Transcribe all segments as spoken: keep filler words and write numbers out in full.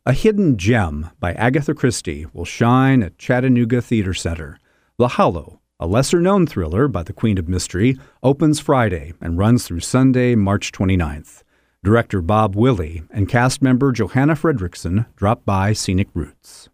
A Hidden Gem by Agatha Christie will shine at Chattanooga Theater Center. The Hollow, a lesser-known thriller by the Queen of Mystery, opens Friday and runs through Sunday, March twenty-ninth. Director Bob Willey and cast member Johanna Fredrickson drop by Scenic Roots.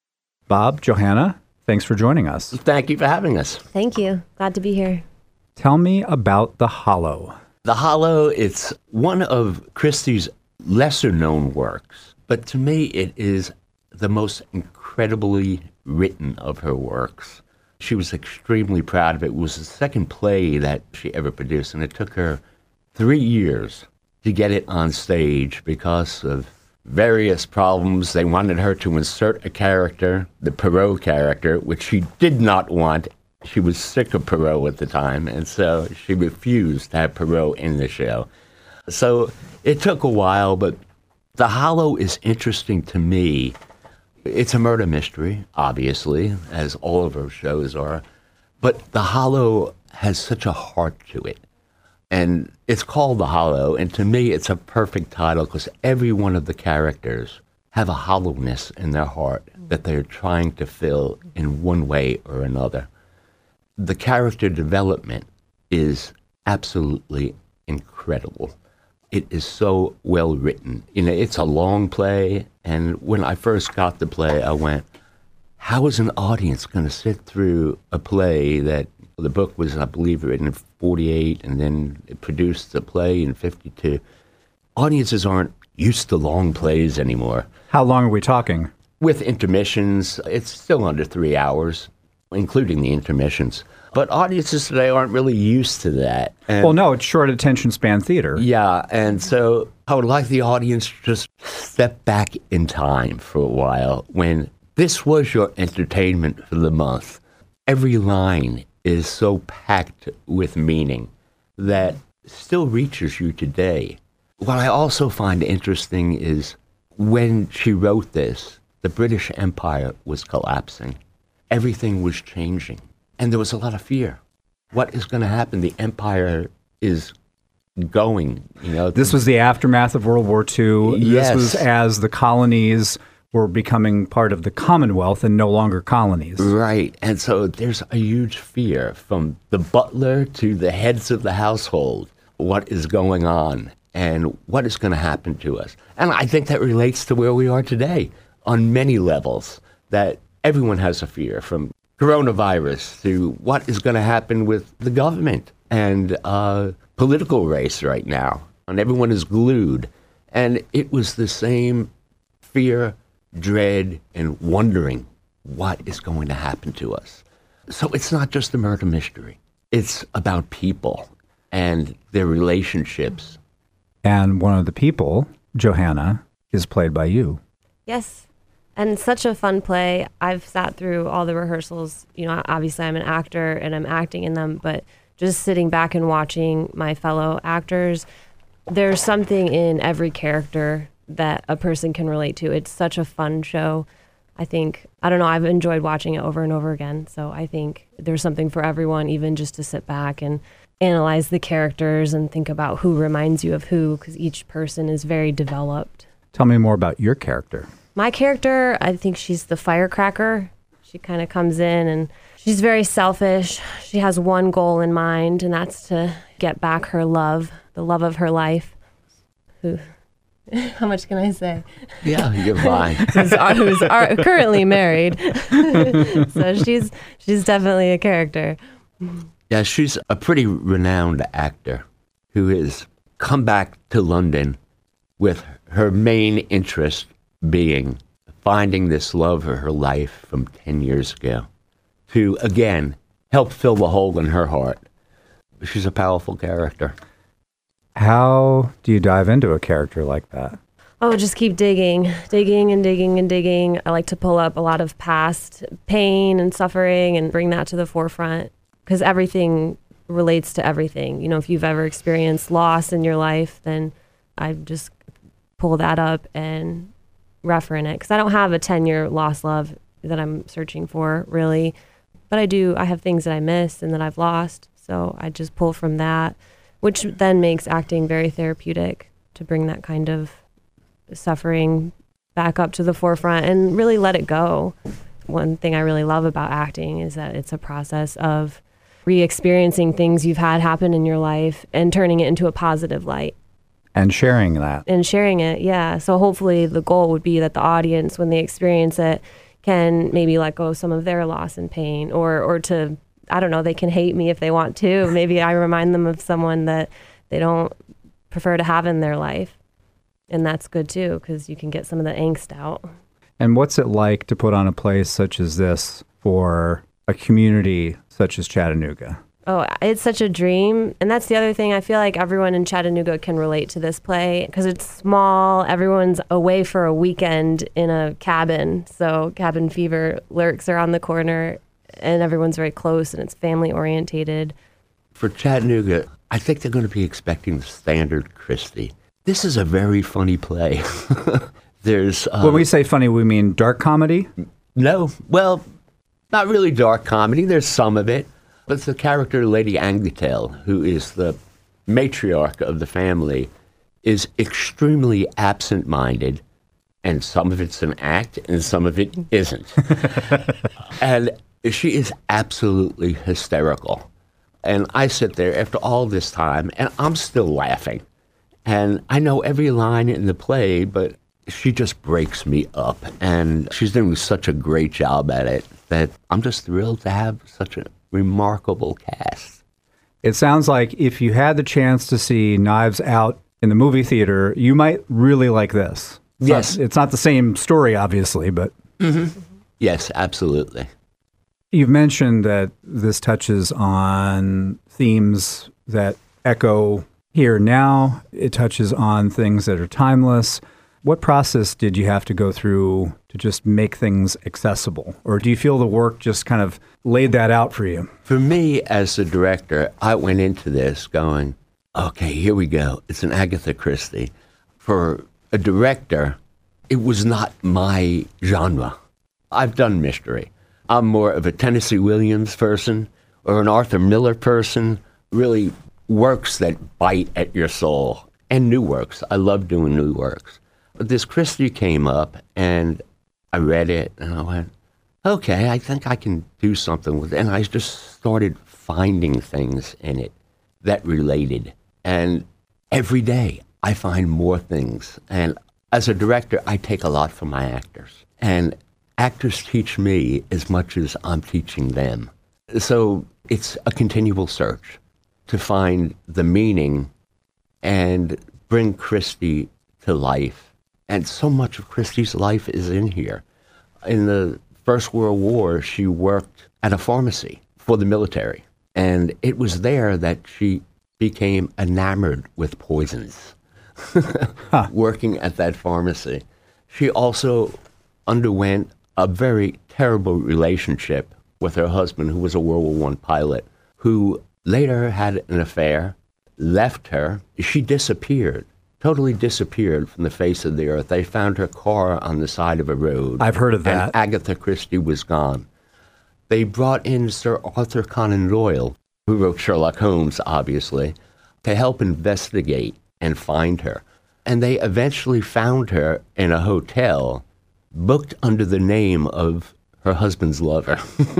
Bob, Johanna, thanks for joining us. Thank you for having us. Thank you. Glad to be here. Tell me about The Hollow. The Hollow, it's one of Christie's lesser-known works, but to me it is the most incredibly written of her works. She was extremely proud of it. It was the second play that she ever produced, and it took her three years to get it on stage because of various problems. They wanted her to insert a character, the Perrault character, which she did not want. She was sick of Perrault at the time, and so she refused to have Perrault in the show. So it took a while, but The Hollow is interesting to me. It's a murder mystery, obviously, as all of her shows are, but The Hollow has such a heart to it. And it's called The Hollow, and to me it's a perfect title because every one of the characters have a hollowness in their heart that they're trying to fill in one way or another. The character development is absolutely incredible. It is so well written. You know, it's a long play, and when I first got the play, I went, how is an audience going to sit through a play that the book was, I believe, written in forty-eight, and then it produced the play in fifty-two. Audiences aren't used to long plays anymore. How long are we talking? With intermissions, it's still under three hours, including the intermissions. But audiences today aren't really used to that. And well, no, it's short attention span theater. Yeah, and so I would like the audience to just step back in time for a while when this was your entertainment for the month. Every line is so packed with meaning that still reaches you today. What I also find interesting is when she wrote this, the British Empire was collapsing. Everything was changing, and there was a lot of fear. What is going to happen? The empire is going, you know. This was the aftermath of World War Two. Yes. This was as the colonies were becoming part of the Commonwealth and no longer colonies. Right. And so there's a huge fear from the butler to the heads of the household. What is going on and what is going to happen to us? And I think that relates to where we are today on many levels, that everyone has a fear, from coronavirus to what is going to happen with the government and uh, political race right now. And everyone is glued. And it was the same fear, dread, and wondering what is going to happen to us. So it's not just a murder mystery. It's about people and their relationships. And one of the people, Johanna, is played by you. Yes. And such a fun play. I've sat through all the rehearsals. You know, obviously I'm an actor and I'm acting in them, but just sitting back and watching my fellow actors, there's something in every character that a person can relate to. It's such a fun show. I think, I don't know, I've enjoyed watching it over and over again. So I think there's something for everyone, even just to sit back and analyze the characters and think about who reminds you of who, because each person is very developed. Tell me more about your character. My character, I think she's the firecracker. She kind of comes in and she's very selfish. She has one goal in mind, and that's to get back her love, the love of her life. Who... How much can I say? Yeah, you're fine. who's who's are currently married. So she's she's definitely a character. Yeah, she's a pretty renowned actor who has come back to London with her main interest being finding this love of her life from ten years ago to, again, help fill the hole in her heart. She's a powerful character. How do you dive into a character like that? Oh, just keep digging, digging and digging and digging. I like to pull up a lot of past pain and suffering and bring that to the forefront, because everything relates to everything. You know, if you've ever experienced loss in your life, then I just pull that up and reference it, because I don't have a ten-year lost love that I'm searching for, really. But I do, I have things that I miss and that I've lost, so I just pull from that, which then makes acting very therapeutic, to bring that kind of suffering back up to the forefront and really let it go. One thing I really love about acting is that it's a process of re-experiencing things you've had happen in your life and turning it into a positive light. And sharing that. And sharing it, yeah. So hopefully the goal would be that the audience, when they experience it, can maybe let go of some of their loss and pain, or or to, I don't know, they can hate me if they want to. Maybe I remind them of someone that they don't prefer to have in their life. And that's good too, because you can get some of the angst out. And what's it like to put on a play such as this for a community such as Chattanooga? Oh, it's such a dream. And that's the other thing. I feel like everyone in Chattanooga can relate to this play because it's small. Everyone's away for a weekend in a cabin. So cabin fever lurks around the corner and everyone's very close and it's family orientated. For Chattanooga, I think they're going to be expecting the standard Christie. This is a very funny play. There's um, when we say funny, we mean dark comedy? No. Well, not really dark comedy. There's some of it. But it's the character Lady Angletel, who is the matriarch of the family, is extremely absent-minded, and some of it's an act, and some of it isn't. And she is absolutely hysterical. And I sit there after all this time, and I'm still laughing. And I know every line in the play, but she just breaks me up. And she's doing such a great job at it that I'm just thrilled to have such a remarkable cast. It sounds like if you had the chance to see Knives Out in the movie theater, you might really like this. It's yes. Not, it's not the same story, obviously, but... Mm-hmm. Yes, absolutely. You've mentioned that this touches on themes that echo here now. It touches on things that are timeless. What process did you have to go through to just make things accessible? Or do you feel the work just kind of laid that out for you? For me, as the director, I went into this going, okay, here we go. It's an Agatha Christie. For a director, it was not my genre. I've done mystery. I'm more of a Tennessee Williams person or an Arthur Miller person, really works that bite at your soul. And new works. I love doing new works. But this Christie came up, and I read it, and I went, okay, I think I can do something with it. And I just started finding things in it that related. And every day, I find more things. And as a director, I take a lot from my actors. And actors teach me as much as I'm teaching them. So it's a continual search to find the meaning and bring Christie to life. And so much of Christie's life is in here. In the First World War, she worked at a pharmacy for the military. And it was there that she became enamored with poisons, huh. working at that pharmacy. She also underwent a very terrible relationship with her husband, who was a World War One pilot, who later had an affair, left her. She disappeared. Totally disappeared from the face of the earth. They found her car on the side of a road. I've heard of that. And Agatha Christie was gone. They brought in Sir Arthur Conan Doyle, who wrote Sherlock Holmes, obviously, to help investigate and find her. And they eventually found her in a hotel, booked under the name of her husband's lover.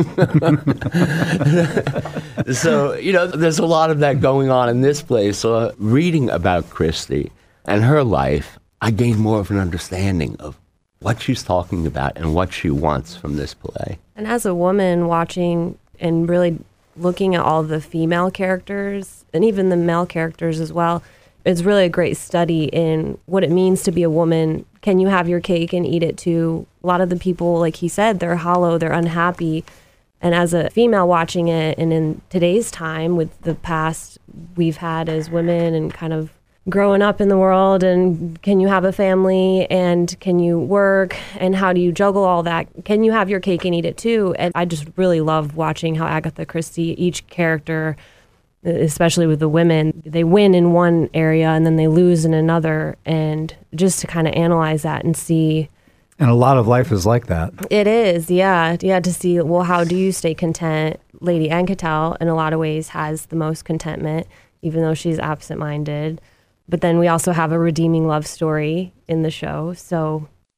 So, you know, there's a lot of that going on in this place. So uh, reading about Christie and her life, I gained more of an understanding of what she's talking about and what she wants from this play. And as a woman watching and really looking at all the female characters and even the male characters as well, it's really a great study in what it means to be a woman. Can you have your cake and eat it too? A lot of the people, like he said, they're hollow, they're unhappy. And as a female watching it, and in today's time with the past we've had as women and kind of growing up in the world, and can you have a family, and can you work, and how do you juggle all that? Can you have your cake and eat it too? And I just really love watching how Agatha Christie, each character, especially with the women, they win in one area and then they lose in another, and just to kind of analyze that and see. And a lot of life is like that. It is, yeah. Yeah, to see, well, how do you stay content? Lady Angletel, in a lot of ways, has the most contentment, even though she's absent-minded. But then we also have a redeeming love story in the show. So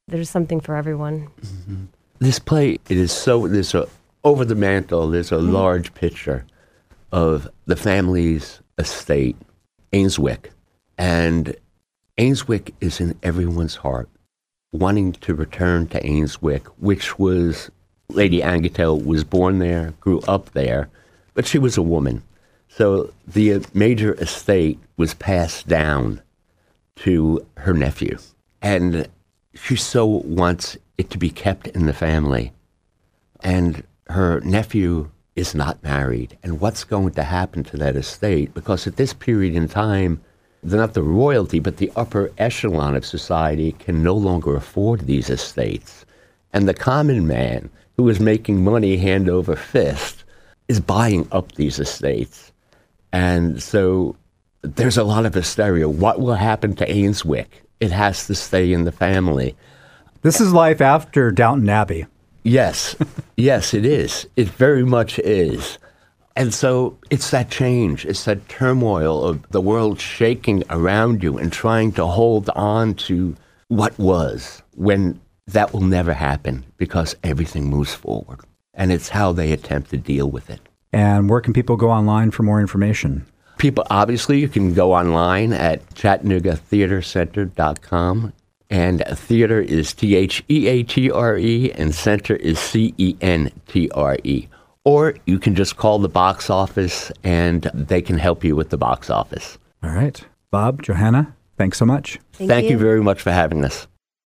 there's something for everyone. Mm-hmm. This play, it is so, there's a, over the mantle, there's a mm-hmm. large picture of the family's estate, Ainswick. And Ainswick is in everyone's heart, wanting to return to Ainswick, which was, Lady Angletel was born there, grew up there, but she was a woman. So the major estate was passed down to her nephew. And she so wants it to be kept in the family. And her nephew is not married. And what's going to happen to that estate? Because at this period in time, not the royalty, but the upper echelon of society can no longer afford these estates. And the common man, who is making money hand over fist, is buying up these estates. And so there's a lot of hysteria. What will happen to Ainswick? It has to stay in the family. This is life after Downton Abbey. Yes. Yes, it is. It very much is. And so it's that change. It's that turmoil of the world shaking around you and trying to hold on to what was, when that will never happen because everything moves forward. And it's how they attempt to deal with it. And where can people go online for more information? People, obviously, you can go online at Chattanooga Theater Center dot com. And theater is T H E A T R E, and center is C E N T R E. Or you can just call the box office, and they can help you with the box office. All right. Bob, Johanna, thanks so much. Thank, Thank you. you very much for having us.